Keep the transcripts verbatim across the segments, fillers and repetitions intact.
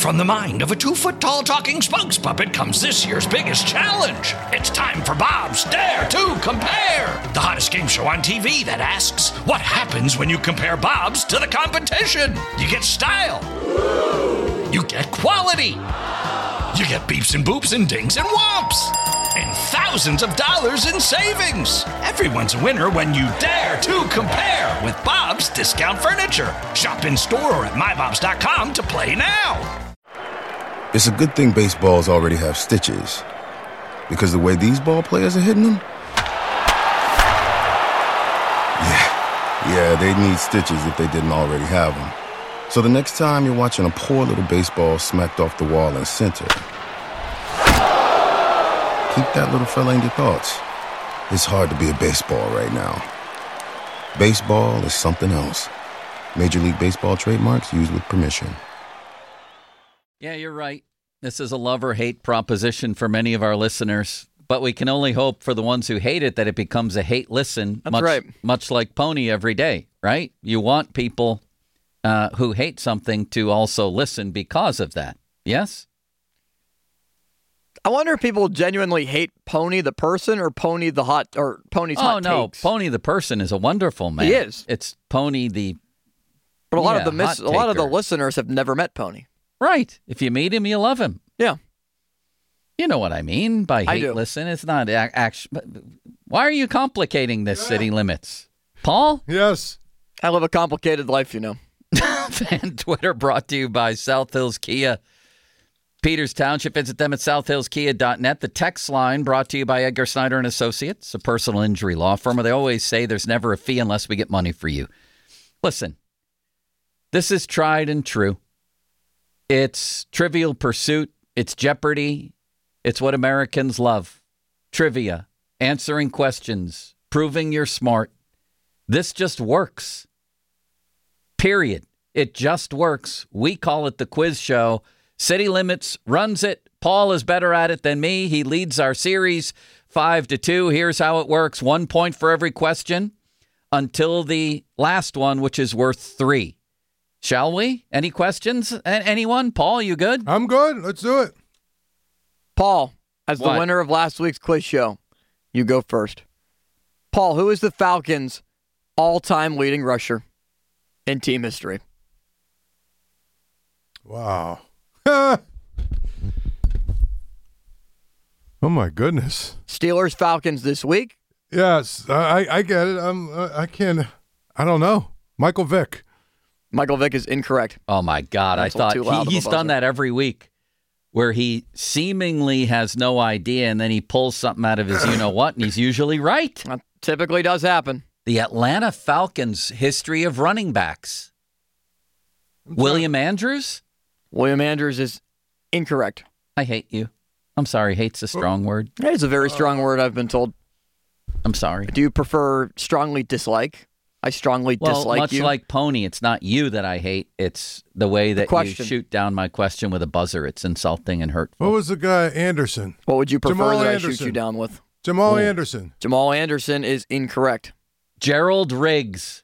From the mind of a two-foot-tall talking spokes puppet comes this year's biggest challenge. It's time for Bob's Dare to Compare, the hottest game show on T V that asks, what happens when you compare Bob's to the competition? You get style. You get quality. You get beeps and boops and dings and whomps. And thousands of dollars in savings. Everyone's a winner when you dare to compare with Bob's Discount Furniture. Shop in store or at my bobs dot com to play now. It's a good thing baseballs already have stitches. Because the way these ball players are hitting them? Yeah, yeah, they need stitches if they didn't already have them. So the next time you're watching a poor little baseball smacked off the wall in center, keep that little fella in your thoughts. It's hard to be a baseball right now. Baseball is something else. Major League Baseball trademarks used with permission. Yeah, you're right. This is a love or hate proposition for many of our listeners, but we can only hope for the ones who hate it that it becomes a hate listen, That's much, right. much like Pony every day, right? You want people uh, who hate something to also listen because of that. Yes? I wonder if people genuinely hate Pony the person or Pony the hot or Pony's oh, hot no. takes. Pony the person is a wonderful man. He is. It's Pony the But a lot yeah, of the mis- hot a lot of the taker. listeners have never met Pony. Right. If you meet him, you love him. Yeah. You know what I mean by I hate do. listen. It's not actually. Why are you complicating this, City Limits? Paul? Yes. I live a complicated life, you know. Fan Twitter brought to you by South Hills Kia, Peters Township. Visit them at south hills kia dot net. The text line brought to you by Edgar Snyder and Associates, a personal injury law firm where they always say there's never a fee unless we get money for you. Listen, this is tried and true. It's Trivial Pursuit. It's Jeopardy. It's what Americans love. Trivia, answering questions, proving you're smart. This just works. Period. It just works. We call it the quiz show. City Limits runs it. Paul is better at it than me. He leads our series five to two. Here's how it works. One point for every question until the last one, which is worth three. Shall we? Any questions? A- anyone? Paul, you good? I'm good. Let's do it. Paul, as What? the winner of last week's quiz show, you go first. Paul, who is the Falcons' all-time leading rusher in team history? Wow. oh, my goodness. Steelers Falcons this week. Yes, I, I get it. I'm, uh, I can't, I don't know. Michael Vick. Michael Vick is incorrect. Oh, my God. I Whistle thought too loud he, of a he's done buzzer. that every week where he seemingly has no idea and then he pulls something out of his you-know-what, and he's usually right. That typically does happen. The Atlanta Falcons' history of running backs. William Andrews? William Andrews is incorrect. I hate you. I'm sorry. Hate's a strong word. That is a very strong word, I've been told. I'm sorry. Do you prefer strongly dislike? I strongly Well, dislike much you. like Pony, it's not you that I hate. It's the way that you question. shoot down my question with a buzzer. It's insulting and hurtful. What was the guy, Anderson? What would you prefer Jamal that I shoot Anderson. you down with? Jamal Ooh. Anderson. Jamal Anderson is incorrect. Gerald Riggs.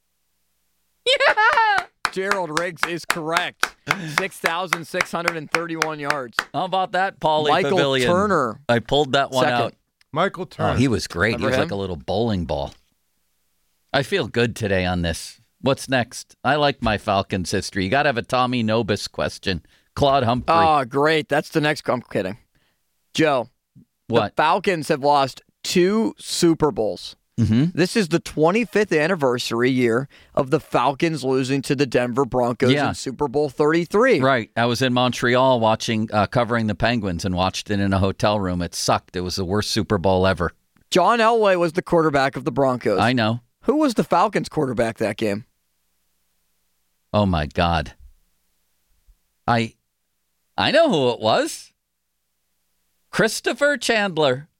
Yeah! Gerald Riggs is correct. six thousand six hundred thirty-one yards. How about that, Paulie Michael Pavilion? Turner. I pulled that one Second. out. Michael Turner. Oh, he was great. Remember he was him? like a little bowling ball. I feel good today on this. What's next? I like my Falcons history. You got to have a Tommy Nobis question. Claude Humphrey. Oh, great. That's the next. I'm kidding. Joe, what? the Falcons have lost two Super Bowls. Mm-hmm. This is the twenty-fifth anniversary year of the Falcons losing to the Denver Broncos Yeah. in Super Bowl thirty-three. Right. I was in Montreal watching, uh, covering the Penguins and watched it in a hotel room. It sucked. It was the worst Super Bowl ever. John Elway was the quarterback of the Broncos. I know. Who was the Falcons quarterback that game? Oh, my God. I I know who it was. Christopher Chandler.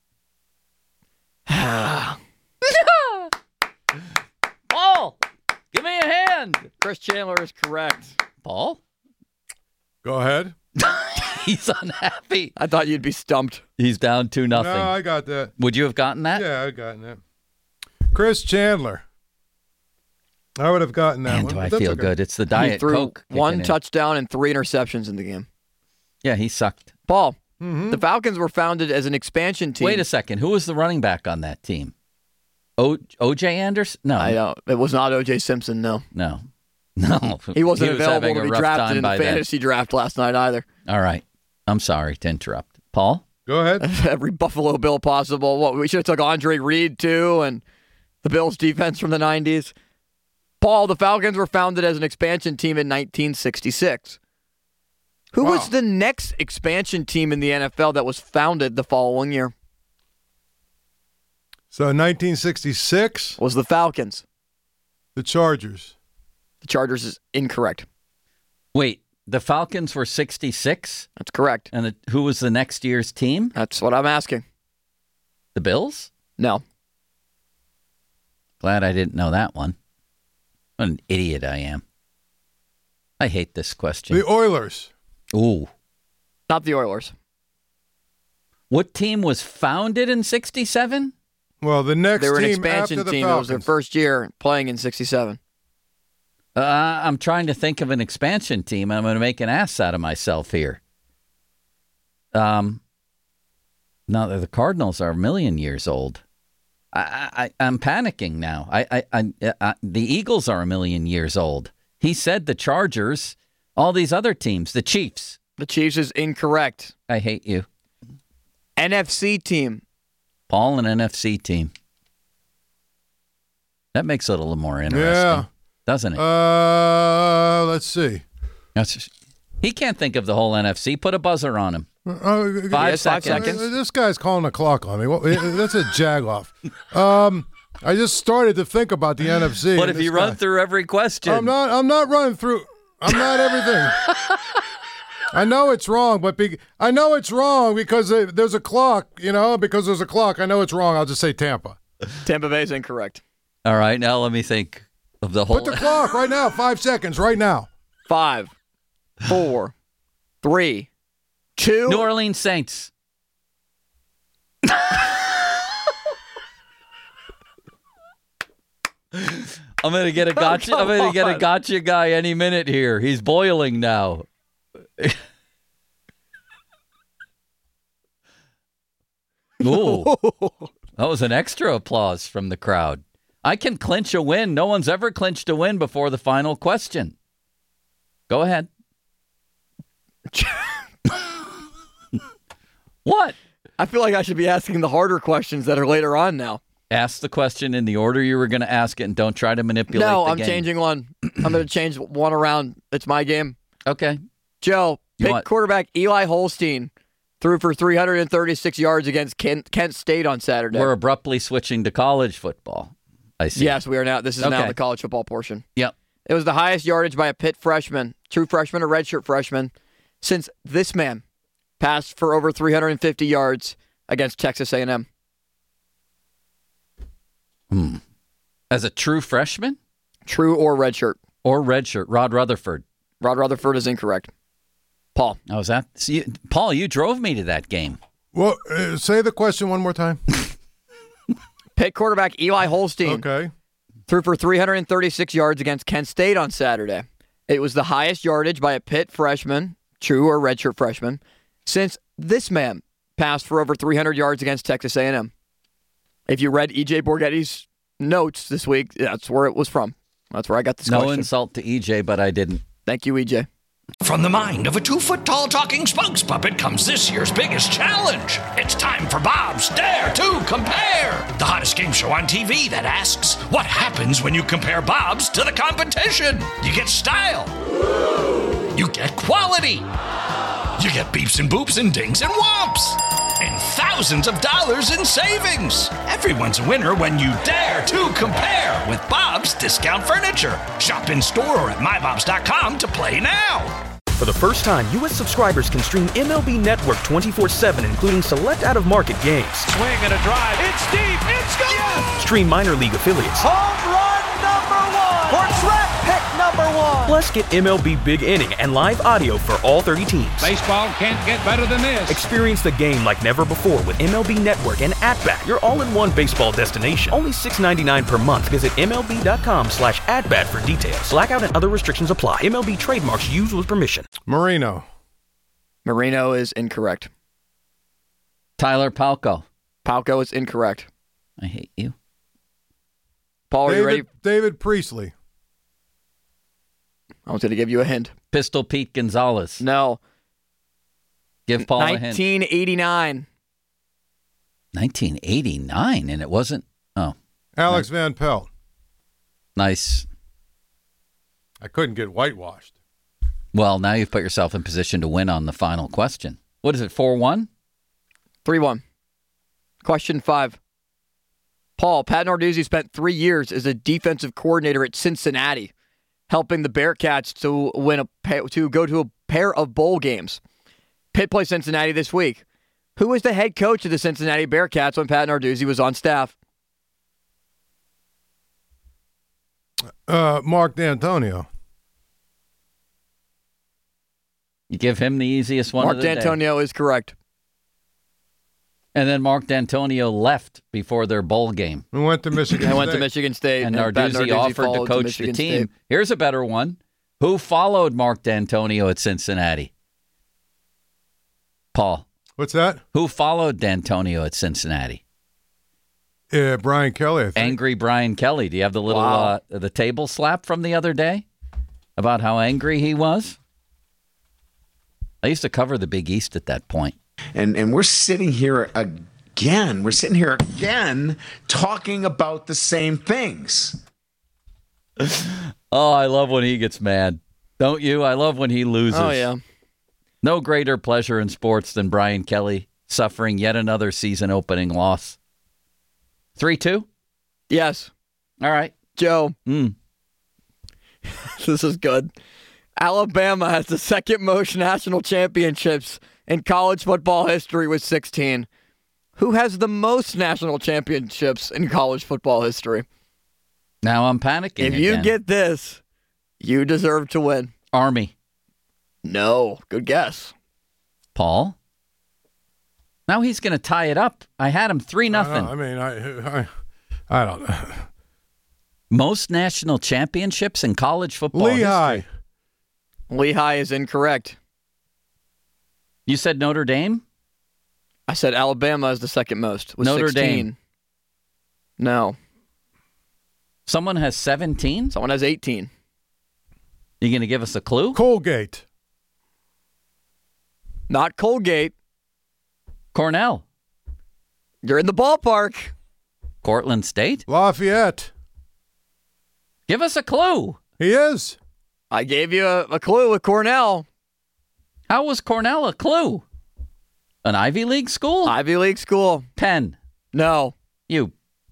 Paul, give me a hand. Chris Chandler is correct. Paul? Go ahead. He's unhappy. I thought you'd be stumped. He's down two nothing. No, I got that. Would you have gotten that? Yeah, I got that. Chris Chandler. I would have gotten that Man, one. do I but that's feel okay. good. It's the He Diet threw Coke. one kicking in. touchdown and three interceptions in the game. Yeah, he sucked. Paul, Mm-hmm. the Falcons were founded as an expansion team. Wait a second. Who was the running back on that team? O. O.J. Anderson? No. I don't. It was not O J Simpson, no. No. No. He wasn't was available having to a be rough drafted time in the by then. fantasy draft last night either. All right. I'm sorry to interrupt. Paul? Go ahead. Every Buffalo Bill possible. What, we should have took Andre Reed, too, and the Bills' defense from the nineties. Paul, the Falcons were founded as an expansion team in nineteen sixty-six. Who Wow. was the next expansion team in the N F L that was founded the following year? So nineteen sixty-six, Was the Falcons. the Chargers. The Chargers is incorrect. Wait, the Falcons were sixty-six? That's correct. And the, who was the next year's team? That's what I'm asking. The Bills? No. Glad I didn't know that one. What an idiot I am. I hate this question. The Oilers. Ooh. Not the Oilers. What team was founded in sixty-seven? Well, the next They were an team expansion after the team. It was their Falcons. first year playing in sixty-seven. Uh, I'm trying to think of an expansion team. I'm going to make an ass out of myself here. Um, now the Cardinals are a million years old. I, I, I'm panicking now. I, I, I, I, the Eagles are a million years old. He said the Chargers, all these other teams, the Chiefs. The Chiefs is incorrect. I hate you. N F C team. Paul, an N F C team. That makes it a little more interesting, Yeah. doesn't it? Uh, let's see. That's just- he can't think of the whole N F C. Put a buzzer on him. Uh, Five Yes, five seconds. seconds. Uh, This guy's calling the clock on me. Well, uh, that's a jag-off. Um, I just started to think about the N F C. What and if you this run guy- through every question? I'm not. I'm not running through. I'm not everything. I know it's wrong, but be, I know it's wrong because uh, there's a clock. You know, because there's a clock. I know it's wrong. I'll just say Tampa. Tampa Bay is incorrect. All right, now let me think of the whole. Put the clock right now. Five seconds right now. Five, four, three, two. New Orleans Saints. I'm gonna get a gotcha. I'm gonna get a on. gotcha guy any minute here. He's boiling now. Ooh, that was an extra applause from the crowd. I can clinch a win. No one's ever clinched a win before the final question. Go ahead. What? I feel like I should be asking the harder questions that are later on now. Ask the question in the order you were going to ask it, and don't try to manipulate No, the I'm game. changing one. I'm going to change one around. It's my game. Okay. Joe, You pick want- quarterback Eli Holstein threw for three hundred thirty-six yards against Kent, Kent State on Saturday. We're abruptly switching to college football. I see. Yes, we are now. This is now Okay. the college football portion. Yep. It was the highest yardage by a Pitt freshman, true freshman or redshirt freshman, since this man passed for over three hundred fifty yards against Texas A and M. Hmm. As a true freshman True or redshirt? or redshirt, Rod Rutherford. Rod Rutherford is incorrect. Paul. I was at. See, you, Paul, you drove me to that game. Well, uh, say the question one more time. Pitt quarterback Eli Holstein Okay. threw for three hundred thirty-six yards against Kent State on Saturday. It was the highest yardage by a Pitt freshman, true or redshirt freshman, since this man passed for over three hundred yards against Texas A and M. If you read E J Borghetti's notes this week, that's where it was from. That's where I got this No question. insult to E J, but I didn't. Thank you, E J. From the mind of a two-foot-tall talking spokes puppet comes this year's biggest challenge. It's time for Bob's Dare to Compare, the hottest game show on T V that asks, what happens when you compare Bob's to the competition? You get style. You get quality. You get beeps and boops and dings and whomps. And thousands of dollars in savings. Everyone's a winner when you dare to compare with Bob's Discount Furniture. Shop in store or at my bobs dot com to play now. For the first time, U S subscribers can stream M L B Network twenty-four seven, including select out-of-market games. Swing and a drive. It's deep. It's gone. Stream minor league affiliates. Home run number one for draft pick number number one. Plus, get M L B Big Inning and live audio for all thirty teams. Baseball can't get better than this. Experience the game like never before with M L B Network and At-Bat, your all-in-one baseball destination. Only six dollars and ninety-nine cents per month. Visit MLB.com slash at-bat for details. Blackout and other restrictions apply. M L B trademarks used with permission. Marino. Marino is incorrect. Tyler Palco. Palco is incorrect. I hate you. Paul, are you ready? David, David Priestley. I was going to give you a hint. Pistol Pete Gonzalez. No. Give Paul a hint. nineteen eighty-nine. nineteen eighty-nine, and it wasn't. Oh. Alex Van Pelt. Nice. I couldn't get whitewashed. Well, now you've put yourself in position to win on the final question. What is it, four one? three one. Question five. Paul, Pat Narduzzi spent three years as a defensive coordinator at Cincinnati, helping the Bearcats to win a pa- to go to a pair of bowl games. Pitt plays Cincinnati this week. Who was the head coach of the Cincinnati Bearcats when Pat Narduzzi was on staff? Uh, Mark D'Antonio. You give him the easiest one Mark of the D'Antonio day. is correct. And then Mark D'Antonio left before their bowl game. We went to Michigan I went State. to Michigan State. And Pat Narduzzi offered to followed coach the Michigan team. State. Here's a better one. Who followed Mark D'Antonio at Cincinnati? Paul. What's that? Who followed D'Antonio at Cincinnati? Uh, Brian Kelly, I think. Angry Brian Kelly. Do you have the little Wow. uh, the table slap from the other day about how angry he was? I used to cover the Big East at that point. And and we're sitting here again. We're sitting here again talking about the same things. Oh, I love when he gets mad. Don't you? I love when he loses. Oh, yeah. No greater pleasure in sports than Brian Kelly suffering yet another season-opening loss. three two? Yes. All right. Joe. Mm. This is good. Alabama has the second most national championships in college football history with sixteen. Who has the most national championships in college football history? Now I'm panicking If you again. get this, you deserve to win. Army. No. Good guess. Paul? Now he's going to tie it up. I had him three nothing. I, I mean, I, I, I don't know. Most national championships in college football Lehigh. history. Lehigh is incorrect. You said Notre Dame? I said Alabama is the second most with Notre sixteen. Dame. No. Someone has seventeen? Someone has eighteen. You going to give us a clue? Colgate. Not Colgate. Cornell. You're in the ballpark. Cortland State? Lafayette. Give us a clue. He is. I gave you a, a clue with Cornell. How was Cornell a clue? An Ivy League school? Ivy League school. Penn. No. You.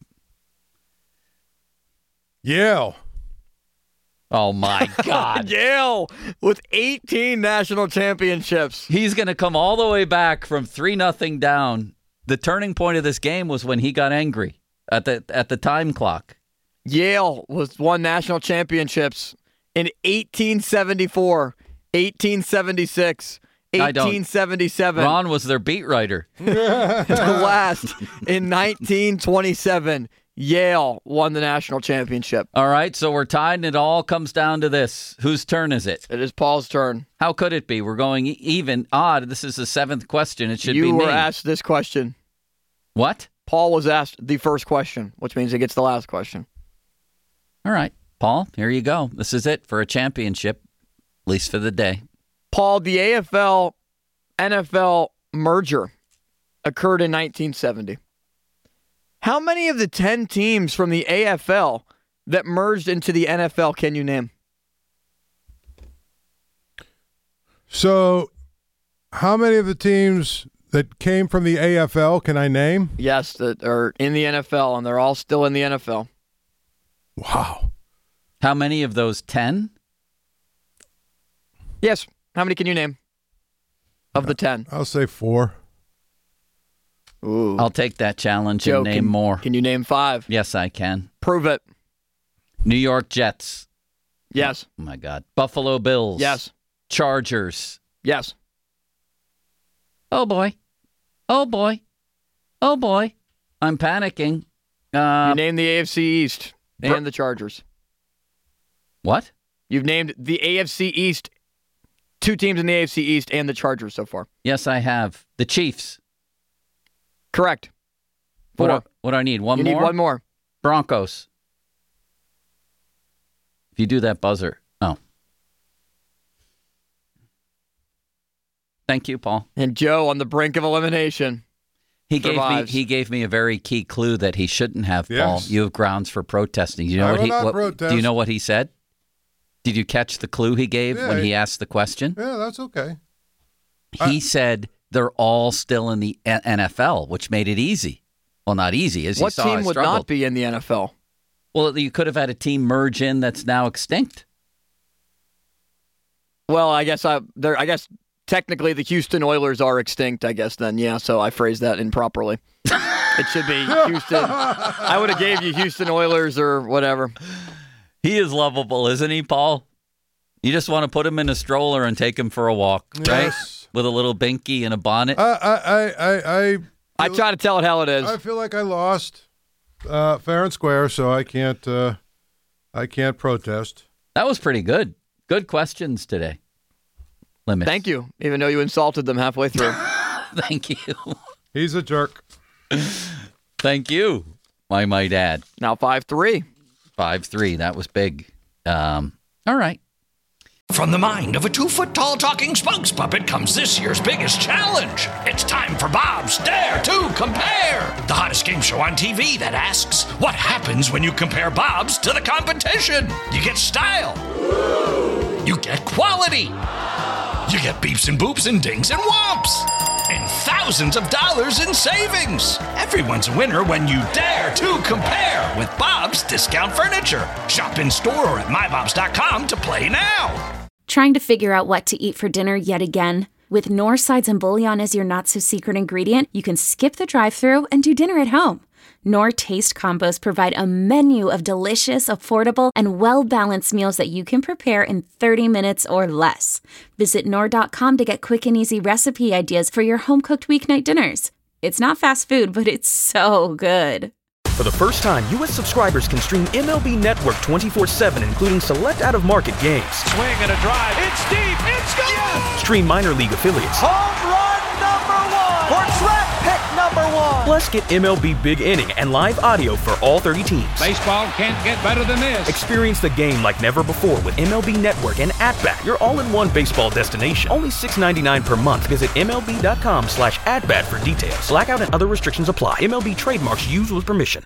Yale. Oh, my God. Yale with eighteen national championships. He's going to come all the way back from three nothing down. The turning point of this game was when he got angry at the at the time clock. Yale was won national championships in eighteen seventy-four, eighteen seventy-six, I don't- eighteen seventy-seven. Ron was their beat writer. The last in nineteen twenty-seven. Yale won the national championship. All right, so we're tied, and it all comes down to this. Whose turn is it? It is Paul's turn. How could it be? We're going e- even. Odd. This is the seventh question. It should you be me. were asked this question. What? Paul was asked the first question, which means he gets the last question. All right, Paul, here you go. This is it for a championship, at least for the day. Paul, the A F L N F L merger occurred in nineteen seventy. How many of the ten teams from the A F L that merged into the N F L can you name? So, how many of the teams that came from the A F L can I name? Yes, that are in the N F L, and they're all still in the N F L. Wow. How many of those ten? Yes. How many can you name of the ten? I'll say four. Ooh. I'll take that challenge Joe, and name can, more. Can you name five? Yes, I can. Prove it. New York Jets, Yes. Oh, my God. Buffalo Bills. Yes. Chargers. Yes. Oh, boy. Oh, boy. Oh, boy. I'm panicking. Uh, you named the A F C East and Br- the Chargers. What? You've named the A F C East, two teams in the A F C East and the Chargers so far. Yes, I have. The Chiefs. Correct. Four. What do, what do I need? One you more? need one more. Broncos. If you do that buzzer. Oh. Thank you, Paul. And Joe on the brink of elimination. He gave survives. me he gave me a very key clue that he shouldn't have, Yes. Paul. You have grounds for protesting. You know I what will he not what, protest. Do you know what he said? Did you catch the clue he gave Yeah, when he- he asked the question? Yeah, that's okay. He said they're all still in the N F L, which made it easy. Well, not easy, as you What saw. team I would struggled. not be in the N F L? Well, you could have had a team merge in that's now extinct. Well, I guess I there. I guess technically the Houston Oilers are extinct. I guess then, yeah. So I phrased that improperly. It should be Houston. I would have gave you Houston Oilers or whatever. He is lovable, isn't he, Paul? You just want to put him in a stroller and take him for a walk, right? Yes. With a little binky and a bonnet. I, I, I, I, I, I try to tell it how it is. I feel like I lost uh, fair and square, so I can't, uh, I can't protest. That was pretty good. Good questions today. Limits. Thank you, even though you insulted them halfway through. Thank you. He's a jerk. Thank you, I might add. Now five three. five three. That was big. Um, all right. From the mind of a two-foot-tall talking spokes puppet comes this year's biggest challenge. It's time for Bob's Dare to Compare, the hottest game show on T V that asks, what happens when you compare Bob's to the competition? You get style. You get quality. You get beeps and boops and dings and whomps. And thousands of dollars in savings. Everyone's a winner when you dare to compare with Bob's Discount Furniture. Shop in store or at my bobs dot com to play now. Trying to figure out what to eat for dinner yet again? With Knorr sides and bouillon as your not-so-secret ingredient, you can skip the drive-thru and do dinner at home. Knorr Taste Combos provide a menu of delicious, affordable, and well-balanced meals that you can prepare in thirty minutes or less. Visit Knorr dot com to get quick and easy recipe ideas for your home-cooked weeknight dinners. It's not fast food, but it's so good. For the first time, U S subscribers can stream M L B Network twenty-four seven, including select out-of-market games. Swing and a drive. It's deep. It's gone. Yes! Stream minor league affiliates. Home run number one. Or draft pick number one. Plus, get M L B Big Inning and live audio for all thirty teams. Baseball can't get better than this. Experience the game like never before with M L B Network and At-Bat, your all-in-one baseball destination. Only six ninety-nine per month. Visit M L B dot com slash at bat for details. Blackout and other restrictions apply. M L B trademarks used with permission.